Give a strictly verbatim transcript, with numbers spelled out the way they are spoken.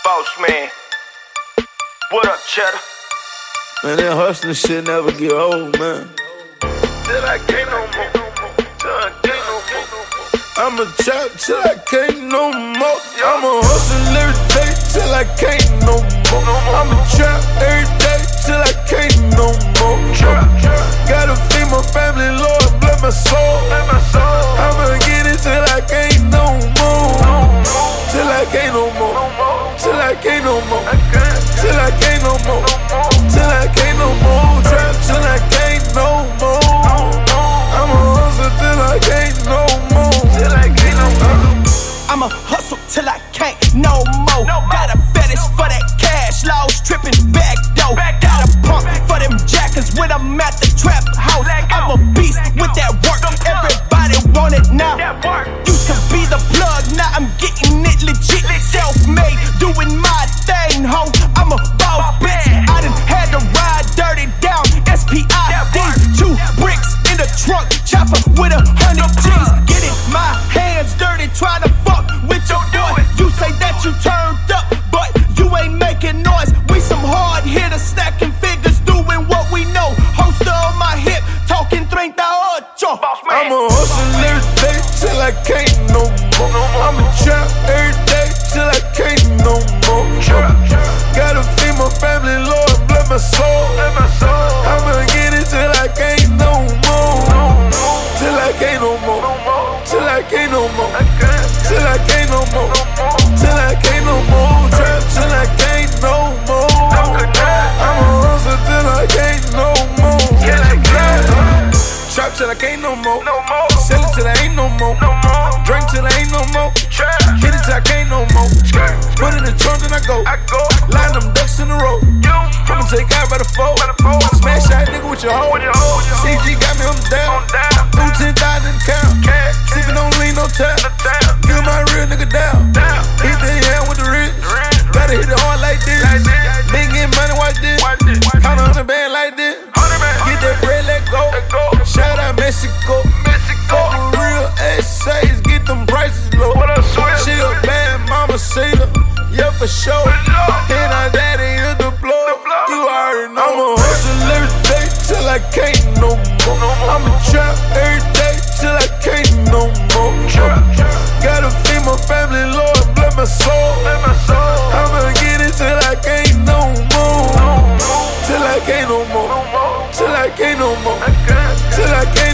Boss man. What up, Cheddar? Man, that hustling shit never get old, man. Till I can't no more. Till I can't no more. I'ma chop till I can't no more. I'ma hustle every day till I can't no more. I'ma trap every day till I can't no more. Gotta feed my family, Lord, bless my soul. I'ma get it till I can't no more. Till I can't no more. Till I can't no more. Till I can't no more. Till I can't no more. Trap till I can't no more. I'ma hustle till I can't no more. Till I can't no more. I'ma hustle till I can't no more. Got a fetish for that cash, laws tripping back dough. Got a pump for them jackers when I'm at the trap house. I'm a beast with that work. Everybody want it now. Used to be the plug, now I'm getting it legit. Self-made, doing my thing, ho. I'm a boss bitch. I done had to ride dirty down S P I D. Two bricks in the trunk, chopper with a hundred G's. Getting my hands dirty, trying to fuck with your boy. You say that you turned up, but you ain't making noise. We some hard hitters, stacking figures, doing what we know. Holster on my hip, talking treinta ocho. I'ma hustle every day till I can't no more. I'ma trap every day till I can't no more. Gotta feed my family, Lord, bless my soul. I'ma get it till I can't no more. Till I can't no more. Till I can't no more. Till I can't no more. Till I can't no more. Trap till I can't no more. I'ma hustle till I can't no more. Trap till I can't no more. Sell it till I ain't no more. Drink till I ain't no more. Hit it till I can't no more. Put it in the trunk and I go. Line them ducks in a row. I'ma take out by the four. Smash that nigga with your hoe. C G got me on the down. Threw ten thousand in the count. Sippin' on lean, no tap. Give my real nigga down. Hit the hand with the wrist. Gotta hit it hard like this. Big getting money, watch this. Count a hundred band like this. Get that bread, let go. Shout out Mexico. Fuck with real essays, get them prices low. She a bad mama sailor, yeah for sure. Hit her daddy in the blow. You already know. I'ma hustle every day till I can't no more. I'ma trap every day till I can't no more. Gotta feed my family, Lord, bless my soul. I'ma get it till I can't no more. Till I can't no more. Till I can't no more. Till I can't.